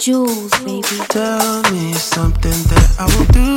Jules, baby. Tell me something that I will do.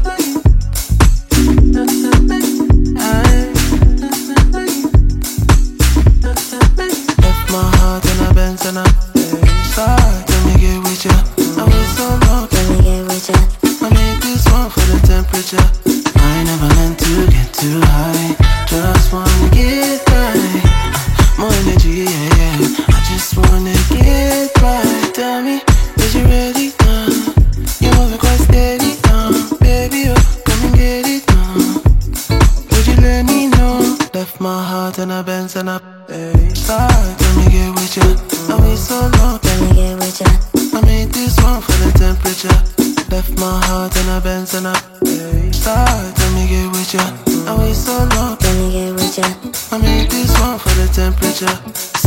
Left my heart in a Benz and a side. Let me get with ya. I wait so long. Let me get with ya. I made this one for the temperature. I never meant to get too high. Just wanna get right. More energy, yeah, yeah. I just wanna get right. Tell me, is you ready now? You're moving quite steady now. Baby, oh, come and get it now. Would you let me know? Left my heart in a Benz and a side. Let me get with ya. I wait so long. Let me get with ya. I made this one for the temperature. Left my heart in a Benz and a side. Let me get with ya. I wait so long. Let me get with ya. I made this one for the temperature.